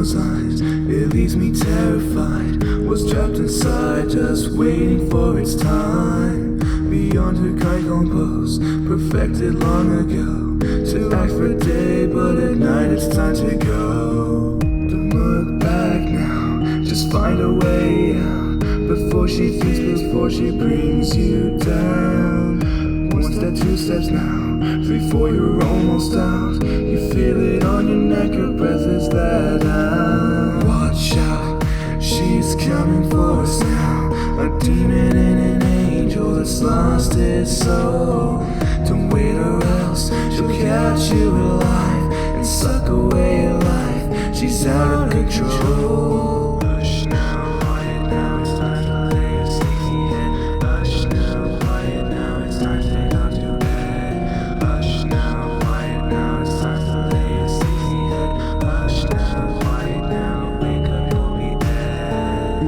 those lines, it leaves me terrified. Was trapped inside, just waiting for its time. Beyond her kind compose, perfected long ago. To act for a day, but at night it's time to go. Don't look back now, just find a way out. Before she thinks, before she brings you down. One step, two steps now, 3, 4, you're almost out. You feel it on your neck, her breath is let out. Watch out, she's coming for us now. A demon and an angel that's lost its soul. Don't wait or else she'll catch you alive and suck away your life. She's out of control. Hush now, quiet now, it's time to lay a sneaky head. Hush now, quiet now, it's time to go to bed. Hush now, quiet now, it's time to lay a sneaky head. Hush now, quiet now, wake up, you'll be dead.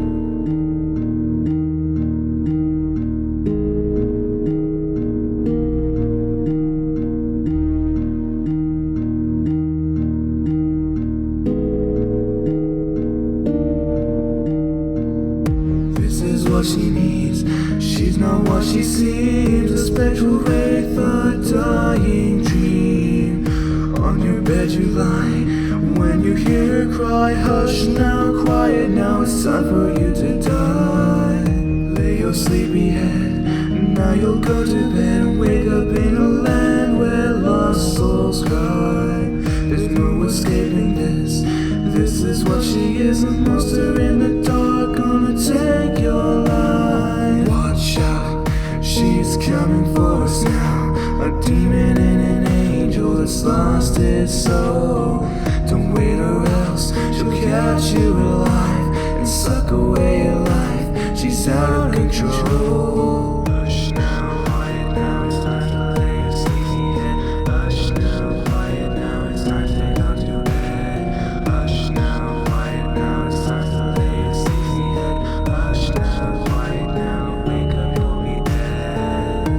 This is what she needs, she's not what she seems. A spectral wraith, a dying dream. On your bed you lie, when you hear her cry. Hush now, quiet now, it's time for you to die. Lay your sleepy head, now you'll go to bed and wake up in a land where lost souls cry. There's no escaping this, this is what she is. A monster in the dark, gonna take your life. Watch out, she's coming for us now. A demon and an angel that's lost its soul. Don't wait or else she'll catch you alive and suck away your life. She's out of control. Hush now, quiet now, it's time to lay a sneaky head. Hush now, quiet now, it's time to go to bed. Hush now, quiet now, it's time to lay a sneaky head. Hush now, quiet now, wake up, you'll be dead.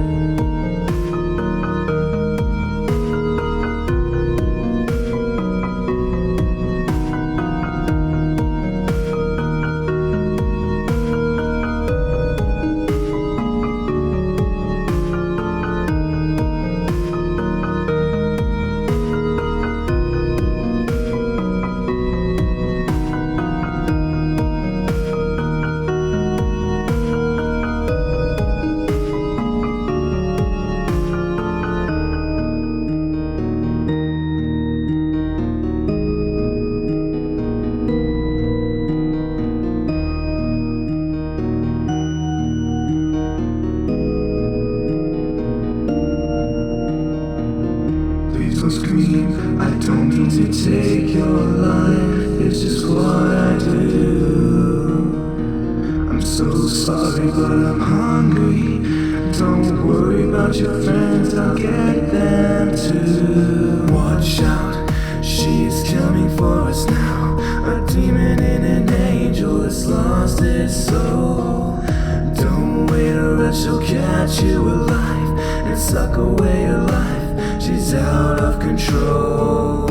Don't scream, I don't mean to take your life, it's just what I do. I'm so sorry, but I'm hungry. Don't worry about your friends, I'll get them too. Watch out, she's coming for us now. A demon and an angel that's lost its soul. Don't wait or else she'll catch you alive and suck away your life. She's out of control.